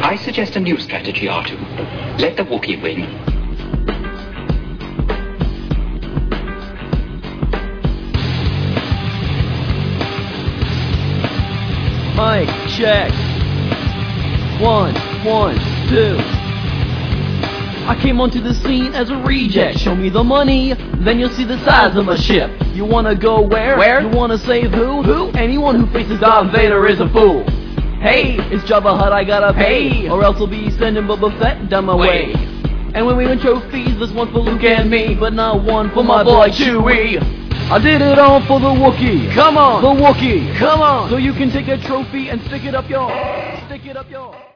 I suggest a new strategy, R2. Let the Wookiee win. Mic check. 1, 1, 2. I came onto the scene as a reject. Show me the money, then you'll see the size of my ship. You wanna go where? Where? You wanna save who? Who? Anyone who faces Darth Vader is a fool. Hey, it's Jabba Hutt, I gotta pay, or else I'll be sending Boba Fett down my way. And when we win trophies, there's one for Luke and me, but not one for my boy Chewie. I did it all for the Wookiee. Come on, the Wookiee. Come on, so you can take a trophy and stick it up your.